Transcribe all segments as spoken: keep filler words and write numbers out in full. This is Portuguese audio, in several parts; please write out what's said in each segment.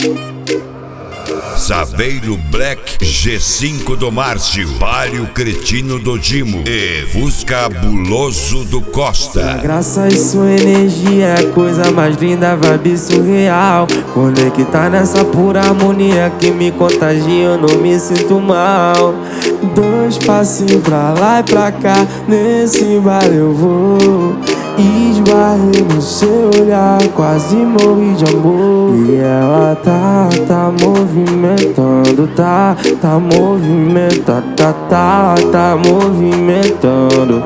Saveiro Black, G cinco do Márcio, Palio Cretino do Dimo e Fusca Buloso do Costa. A graça e sua energia é a coisa mais linda, vibe surreal. Conectar nessa pura harmonia que me contagia, eu não me sinto mal. Dois passinhos pra lá e pra cá, nesse baile eu vou. Esbarrei no seu olhar, quase morri de amor. E ela tá, tá movimentando, tá, tá movimentando, tá, tá, tá movimentando.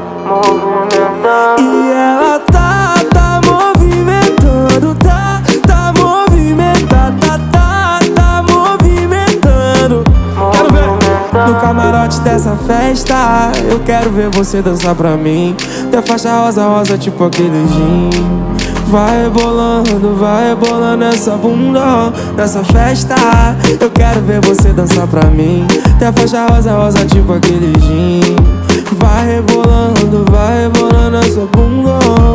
E ela tá, tá movimentando, tá, tá movimentando, tá, tá, tá movimentando. Quero ver no camarote dessa festa, eu quero ver você dançar pra mim. Tem faixa rosa, rosa, tipo aquele gin. Vai rebolando, vai rebolando essa bunda nessa festa. Eu quero ver você dançar pra mim. Tem faixa rosa, rosa, tipo aquele gin. Vai rebolando, vai rebolando essa bunda.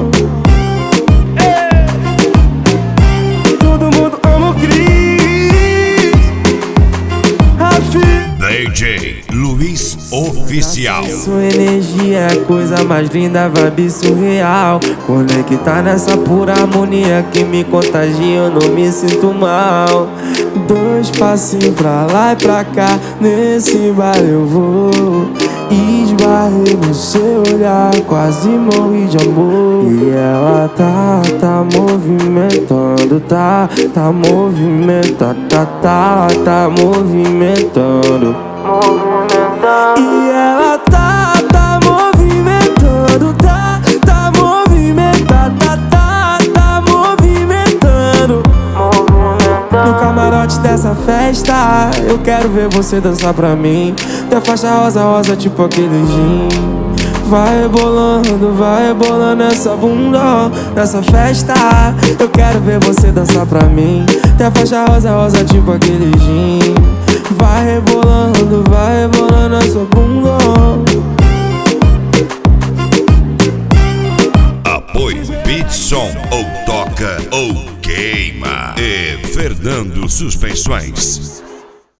Todo mundo ama o Cris. Rafi D J Luiz Oficial. Sua energia é a coisa mais linda, vibe surreal. Conectar nessa pura harmonia que me contagia, eu não me sinto mal. Dois passinhos pra lá e pra cá, nesse baile eu vou. Esbarrei no seu olhar, quase morri de amor. E ela tá, tá movimentando, tá, tá movimentando, tá, tá, tá movimentando. E ela tá, tá movimentando, tá, tá movimentando, tá, tá, tá movimentando. No camarote dessa festa, eu quero ver você dançar pra mim. Tem faixa rosa, rosa, tipo aquele gin. Vai rebolando, vai rebolando essa bunda nessa festa. Eu quero ver você dançar pra mim. Tem faixa rosa, rosa, tipo aquele gin. Vai rebolando, vai rebolando essa bunda. Apoio Bitson, ou toca ou queima. E Fernando Suspensões.